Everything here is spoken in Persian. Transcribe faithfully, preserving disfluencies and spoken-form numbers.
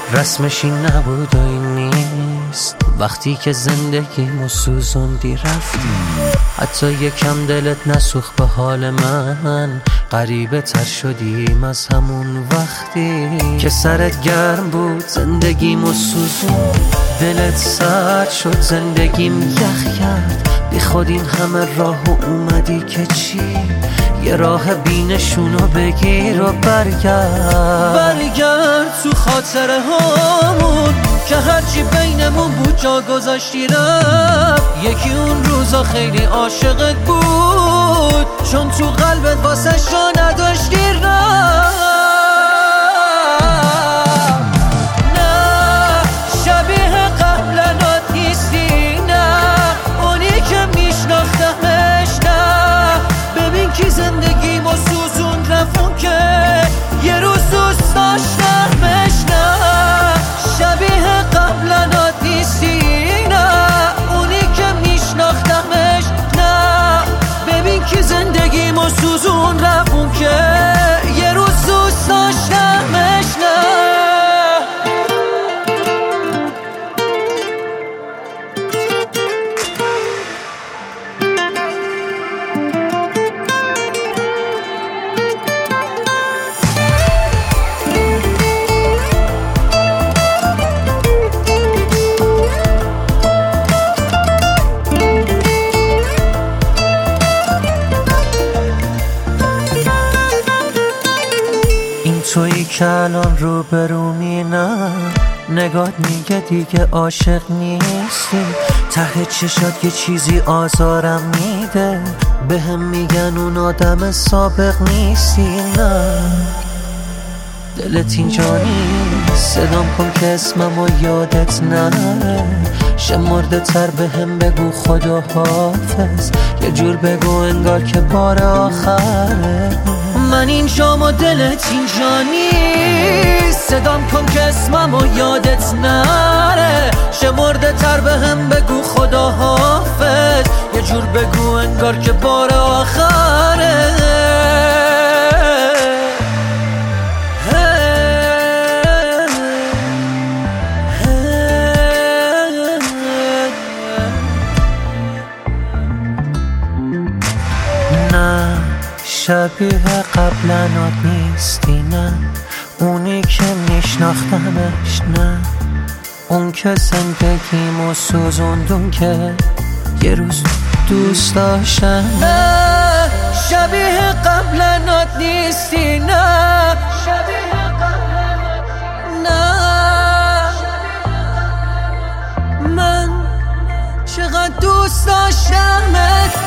رسمش این نبود و این نیست، وقتی که زندگیمو سوزوندی رفتی، حتی یکم دلت نسوخت به حال من، غریبه تر شدیم از همون وقتی که سرت گرم بود زندگیمو سوزون، دلت سرد شد زندگیم یخ کرد، بی خود این همه راه و اومدی که چی؟ یه راه بینشونو بگیر و برگرد برگرد تو خاطره هامون که هرچی بینمون بود جا گذاشتی رفت. یکی اون روزا خیلی عاشقت بود، چون تو قلبت واسه شا نداشتی رفت. نه شبیه قبلنات نیستی، نه اونی که میشناختمش، نه ببین کی زندگیمو سوزون رفون که یه روز دوست داشتمش. نه شبیه قبلنات نیستی، نه اونی که میشناختمش، نه ببین کی زندگیمو سوزون رفون که یه روز دوست داشتمش. نه تویی که الان رو برومی، نه نگات میگه دیگه عاشق نیستی، ته چشات یه چیزی آزارم میده، به هم میگن اون آدم سابق نیستی. نه دلت اینجا نیست، صدام کن که اسممو یادت نره، شمرده تر به هم بگو خدا حافظ، یه جور بگو انگار که بار آخره. من اینجام و دلت اینجا نیست، صدام کن که اسممو یادت نره، شمرده تر به هم بگو خدا حافظ، یه جور بگو انگار که بار آخره. نه شبیه قبلنات نیستی، نه اونی که میشناختمش، نه اون که زندگیمو سوزوندون که یه روز دوست داشتم. نه شبیه قبلنات نیستی، نه شبیه قبلنات، نه من چقدر دوست داشتمت.